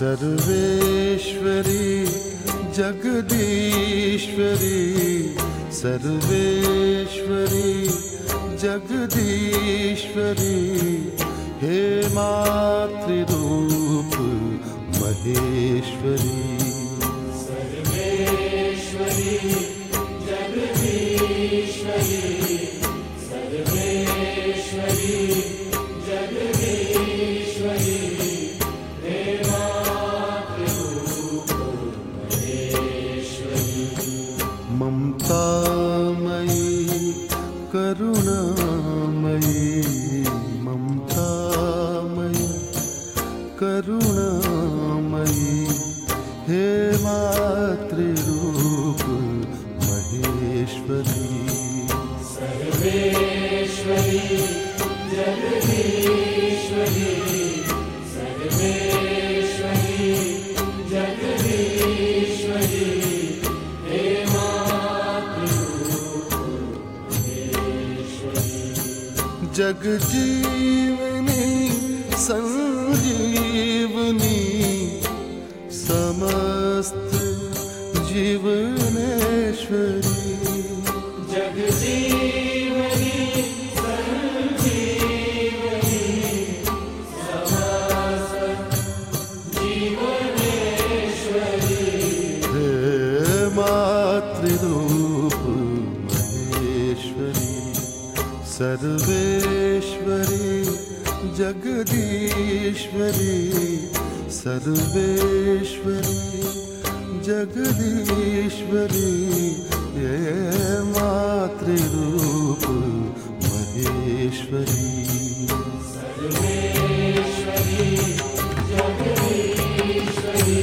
सर्वेश्वरी जगदीश्वरी, सर्वेश्वरी जगदीश्वरी, हे मातृरूप महेश्वरी। सर्वेश्वरी जगदीश्वरी, सर्वेश्वरी जगदीश्वरी, हे मातृरूप महेश्वरी। ममतामयी करुणामयी, ममतामयी करुणामयी, हे मातृरूप महेश्वरी। सर्वेश्वरी जगदीश्वरी, सर्वेश्वरी जगदीश्वरी, हे मातृरूप महेश्वरी। जगजीवनी संजीवनी, समस्त जीवनेश्वरी। जगजीवनी संजीवनी, समस्त जीवनेश्वरी, हे मातृरूप महेश्वरी। सर्वेश्वरी जगदीश्वरी, सर्वेश्वरी जगदीश्वरी, ये मातृरूप महेश्वरी। सर्वेश्वरी जगदीश्वरी,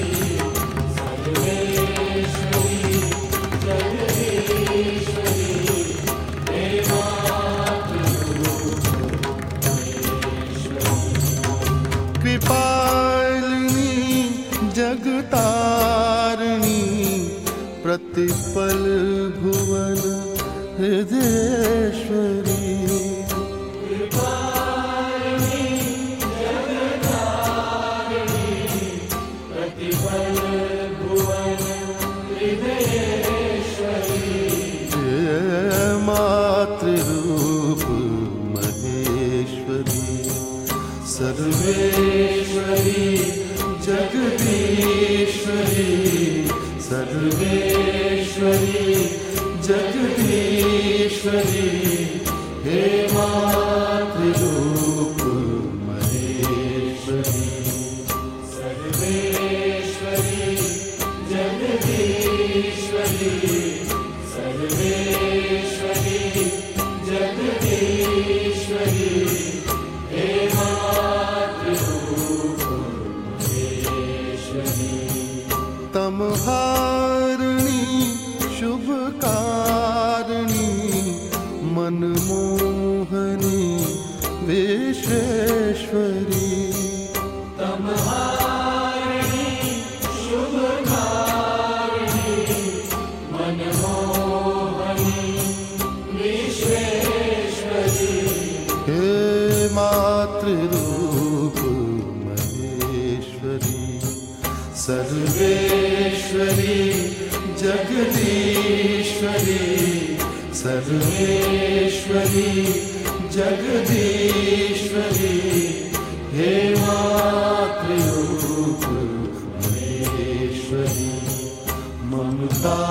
सर्वेश्वरी जगदीश्वरी, हे मातृरूप महेश्वरी। कृपालिनी जगतारिणी, प्रतिपल भुवन हृदयेश्वरी। कृपालिनी जगतारिणी, प्रतिपल भुवन हृदयेश्वरी, हे मातृरूप महेश्वरी। सर्वेश्वरी जगदीश्वरी, सर्वेश्वरी जगदीश्वरी, हे मातृरूप महेश्वरी। सर्वेश्वरी जगदीश्वरी, सर्वेश्वरी जगदीश्वरी, हे मातृरूप महेश्वरी। तमहारिणी शुभकारिणी, मनमोहनी विश्वेश्वरी। तमहारिणी शुभकारिणी, मनमोहनी विश्वेश्वरी, हे मातृरूप महेश्वरी। सर्वेश्वरी जगदीश्वरी, सर्वेश्वरी जगदीश्वरी, हे मातृरूप महेश्वरी। ममता